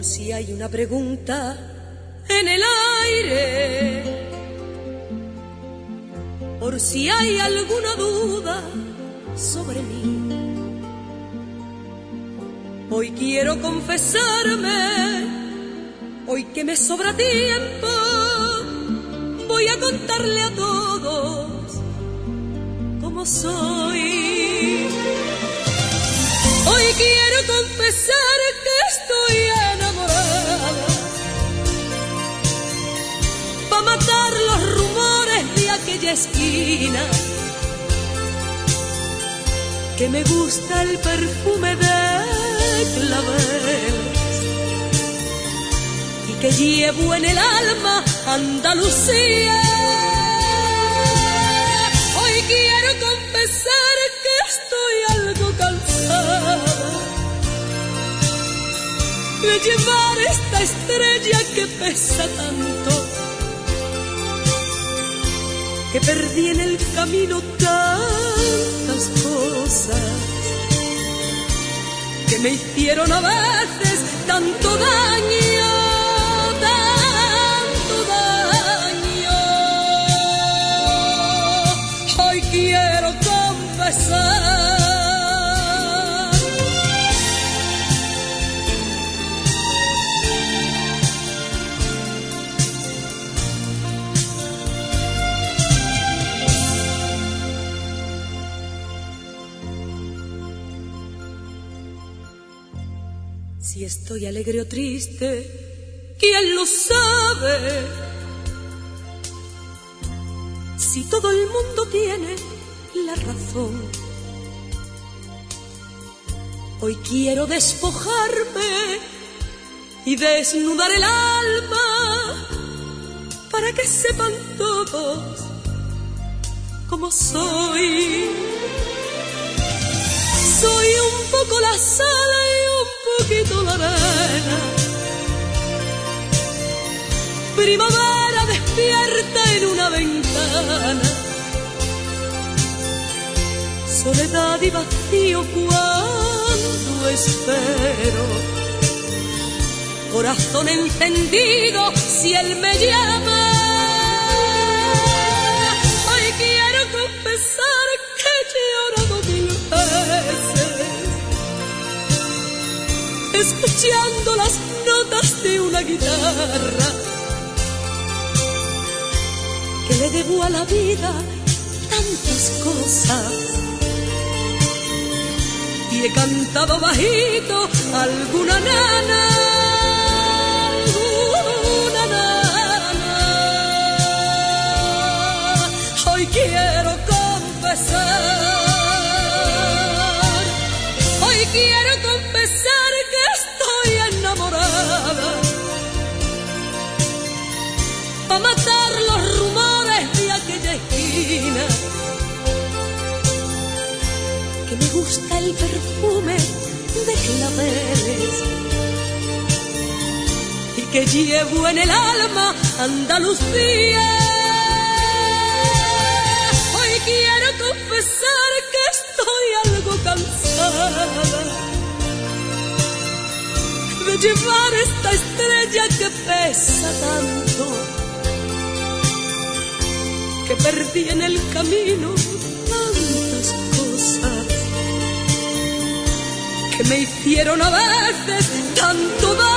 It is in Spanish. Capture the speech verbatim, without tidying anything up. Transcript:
por si hay una pregunta en el aire, por si hay alguna duda sobre mí. Hoy quiero confesarme, hoy que me sobra tiempo, voy a contarle a todos cómo soy. Hoy quiero confesar que estoy enamorada, pa' matar los rumores de aquella esquina, que me gusta el perfume de claveles y que llevo en el alma Andalucía. Hoy quiero confesar que estoy algo cansada de llevar esta estrella que pesa tanto, que perdí en el camino tantas cosas que me hicieron a veces tanto daño, tanto daño. Hoy quiero confesar si estoy alegre o triste, ¿quién lo sabe? Si todo el mundo tiene la razón. Hoy quiero despojarme y desnudar el alma para que sepan todos cómo soy. Soy un poco la sal y un poquito la arena, primavera despierta en una ventana, soledad y vacío cuando espero, corazón encendido si él me llama. Hoy quiero confesar que he llorado mil veces escuchando las notas de una guitarra, que le debo a la vida tantas cosas, y he cantado bajito alguna nana, alguna nana. Hoy quiero confesar, hoy quiero confesar que estoy enamorada, pa' matar los rumores de aquella esquina, que me gusta el perfume de claveles y que llevo en el alma Andalucía. Hoy quiero confesar que estoy algo cansada de llevar esta estrella que pesa tanto, que perdí en el camino tantas cosas que me hicieron a veces tanto daño.